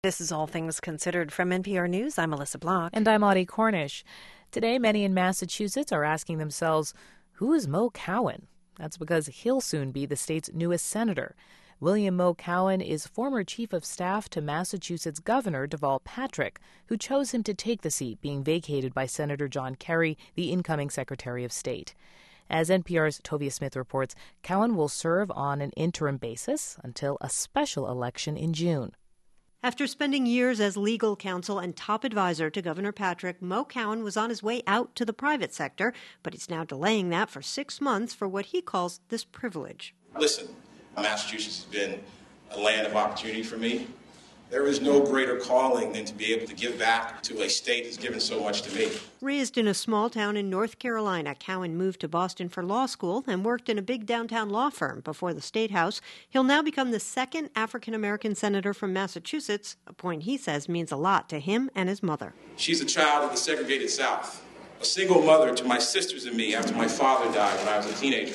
This is All Things Considered from NPR News. I'm Melissa Block. And I'm Audie Cornish. Today, many in Massachusetts are asking themselves, who is Mo Cowan? That's because he'll soon be the state's newest senator. William Mo Cowan is former chief of staff to Massachusetts Governor Deval Patrick, who chose him to take the seat being vacated by Senator John Kerry, the incoming Secretary of State. As NPR's Tovia Smith reports, Cowan will serve on an interim basis until a special election in June. After spending years as legal counsel and top advisor to Governor Patrick, Mo Cowan was on his way out to the private sector, but he's now delaying that for 6 months for what he calls this privilege. Listen, Massachusetts has been a land of opportunity for me. There is no greater calling than to be able to give back to a state that's given so much to me. Raised in a small town in North Carolina, Cowan moved to Boston for law school and worked in a big downtown law firm before the State House. He'll now become the second African-American senator from Massachusetts, a point he says means a lot to him and his mother. She's a child of the segregated South, a single mother to my sisters and me after my father died when I was a teenager,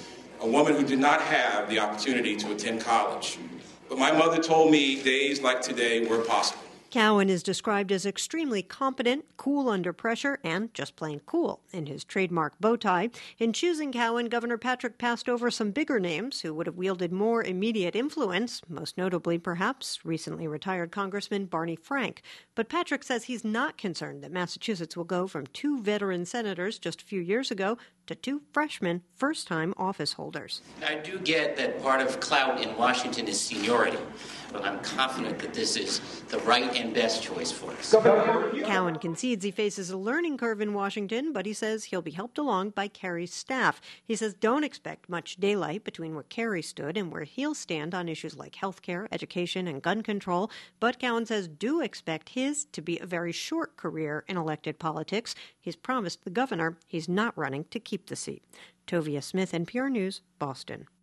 a woman who did not have the opportunity to attend college. But my mother told me days like today were possible. Cowan is described as extremely competent, cool under pressure, and just plain cool in his trademark bow tie. In choosing Cowan, Governor Patrick passed over some bigger names who would have wielded more immediate influence, most notably, perhaps, recently retired Congressman Barney Frank. But Patrick says he's not concerned that Massachusetts will go from 2 veteran senators just a few years ago to 2 freshman, first-time office holders. I do get that part of clout in Washington is seniority, but I'm confident that this is the right and best choice for us. Cowan concedes he faces a learning curve in Washington, but he says he'll be helped along by Kerry's staff. He says don't expect much daylight between where Kerry stood and where he'll stand on issues like health care, education, and gun control. But Cowan says do expect his to be a very short career in elected politics. He's promised the governor he's not running to keep the seat. Tovia Smith, NPR News, Boston.